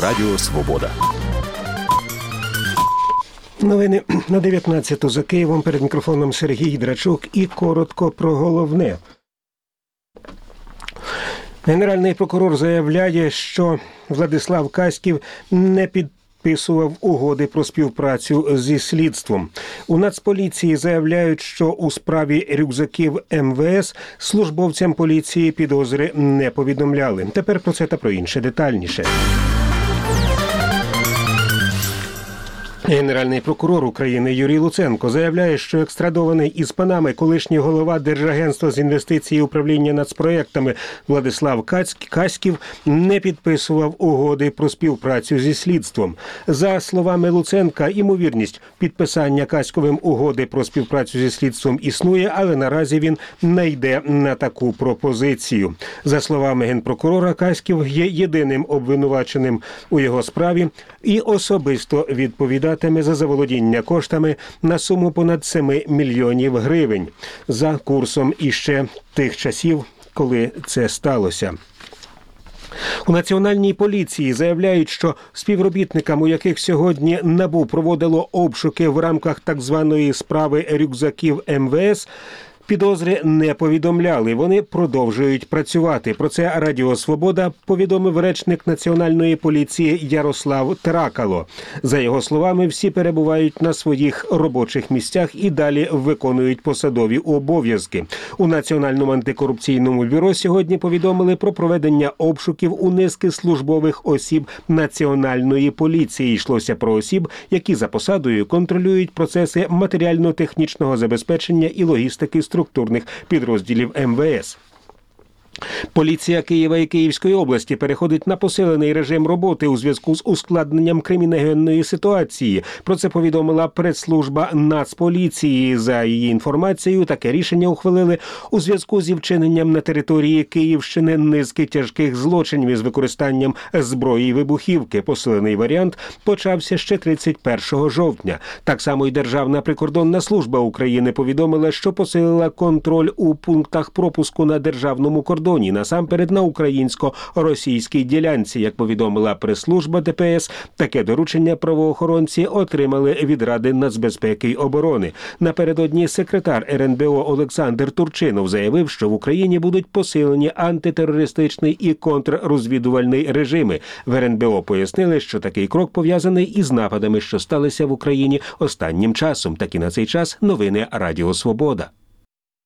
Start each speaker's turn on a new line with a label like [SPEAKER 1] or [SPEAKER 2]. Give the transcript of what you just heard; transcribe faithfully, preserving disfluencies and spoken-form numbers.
[SPEAKER 1] Радіо Свобода.
[SPEAKER 2] Новини на дев'ятнадцяту за Києвом. Перед мікрофоном Сергій Драчук і коротко про головне. Генеральний прокурор заявляє, що Владислав Каськів не підписував угоди про співпрацю зі слідством. У Нацполіції заявляють, що у справі рюкзаків ем ве ес службовцям поліції підозри не повідомляли. Тепер про це та про інше детальніше. Генеральний прокурор України Юрій Луценко заявляє, що екстрадований із Панами колишній голова Держагентства з інвестицій і управління нацпроєктами Владислав Каськів не підписував угоди про співпрацю зі слідством. За словами Луценка, ймовірність підписання Каськовим угоди про співпрацю зі слідством існує, але наразі він не йде на таку пропозицію. За словами генпрокурора, Каськів є єдиним обвинуваченим у його справі і особисто відповідає за заволодіння коштами на суму понад семи мільйонів гривень за курсом іще тих часів, коли це сталося. У Національній поліції заявляють, що співробітникам, у яких сьогодні НАБУ проводило обшуки в рамках так званої справи рюкзаків ем ве ес, підозри не повідомляли. Вони продовжують працювати. Про це Радіо Свобода повідомив речник Національної поліції Ярослав Тракало. За його словами, всі перебувають на своїх робочих місцях і далі виконують посадові обов'язки. У Національному антикорупційному бюро сьогодні повідомили про проведення обшуків у низки службових осіб Національної поліції. Йшлося про осіб, які за посадою контролюють процеси матеріально-технічного забезпечення і логістики структурних підрозділів ем ве ес. Поліція Києва і Київської області переходить на посилений режим роботи у зв'язку з ускладненням криміногенної ситуації. Про це повідомила прес-служба Нацполіції. За її інформацією, таке рішення ухвалили у зв'язку зі вчиненням на території Київщини низки тяжких злочинів із використанням зброї і вибухівки. Посилений варіант почався ще тридцять першого жовтня. Так само й Державна прикордонна служба України повідомила, що посилила контроль у пунктах пропуску на державному кордоні. Насамперед на українсько-російській ділянці. Як повідомила прес-служба де пе ес, таке доручення правоохоронці отримали від Ради нацбезпеки й оборони. Напередодні секретар ер ен бе о Олександр Турчинов заявив, що в Україні будуть посилені антитерористичний і контррозвідувальний режими. В ер ен бе о пояснили, що такий крок пов'язаний із нападами, що сталися в Україні останнім часом. Так і на цей час новини Радіо Свобода.